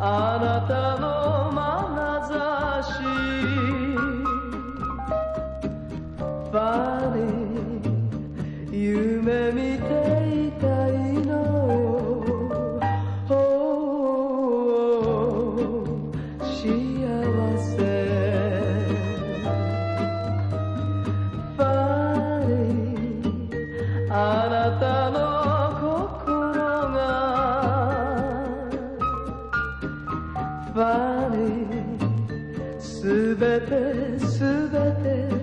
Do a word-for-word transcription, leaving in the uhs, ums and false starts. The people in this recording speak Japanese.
あなたの眼差しファニー夢見ていたいのよ、oh、幸せファニーあなたの心がファニーすべてすべて